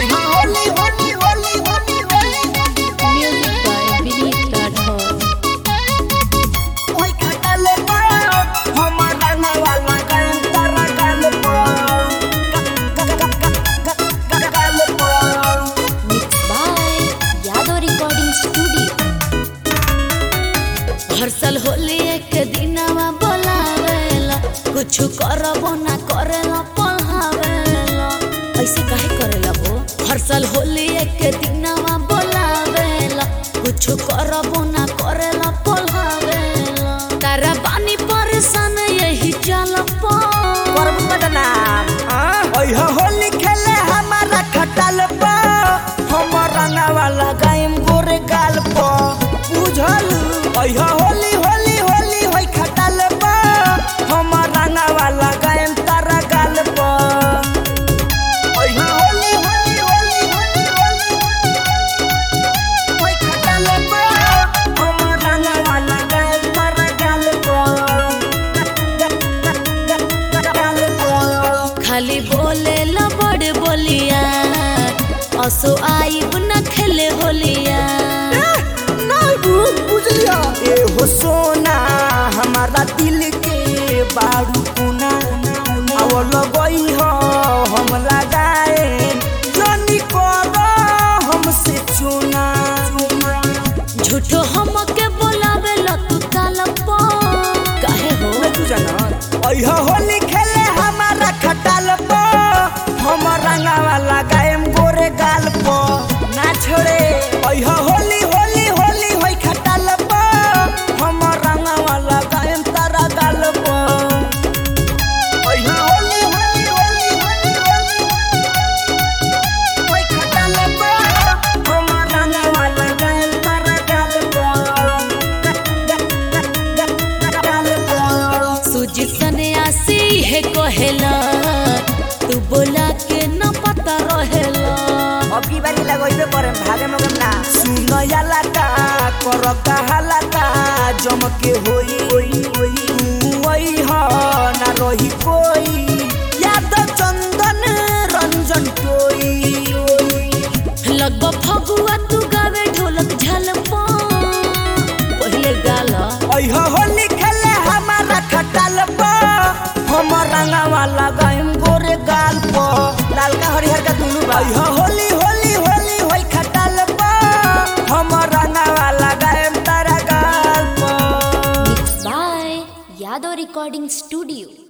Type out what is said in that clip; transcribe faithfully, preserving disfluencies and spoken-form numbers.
Holi Holi Holi Holi Music by Vinit Rathod. ओए खटल पर हमारा नवाला गन तारा गल पर गल पर Mixed by Yadav Recording Studio. हर साल होली एक दिनवा बोलावेला, कुछ करबो ना करेला पढ़ावेला। ऐसे काहे करेला हो? हर साल होली एक दिनवा बोलावेला, कुछ करबो ना करेला पढ़ावेला। तारा बानी परेशान यही चल पा करब बदना ओए होली खेले हमारा खटल पर हमारा नवाला गायम गोरे गाल पर बुझल ओए होली होली होली होई खटल पर हमारा नवाला गायम तारा गाल पर ओए होली होली होली होली होली ओए खटल पर हमारा नवाला गायम तारा गाल पर खाली बोले ला बड़ बोलिया, असो आइब न खेले होलिया। ए हो सोना हमारा दिल के बारू कुना आओ लगई हो हम लगाए जनी करो हमसे चुना झूठो हमके बोलावे ला तू तालपा काहे हो? तू जाना ओए होली खेले हमारा खटल पर हम रंगावा लगाएम गोरे गाल पर ना छोड़े ओए होली होली होली होई खटल पर हम रंगावा लगाएम तारा गाल पर ओए होली होली होली होली होली ओए खटल पर हम रंगावा लगाएम तारा गाल पर सूजी सन्यासी है कहेला, तू बोला के न पता रहेला। अब की बारी लगोइबे करे भागे मगम ना सुनो याला का करो कहाला का जम के होई होई होई होई हो ना रही कोई याद चंदन रंजन कोई लगबो फगुआ तू गावे ढोलक झलपा पहले गाला। ओए होली खेले हमारा खटल पर हम रंगावा लगाएम गोरे गाल पर लाल का हरिहर का दुनु बा होली होली होली होई खटल पर हम रंगावा लगाएम तारा गाल पर Mixed by Yadav Recording Studio.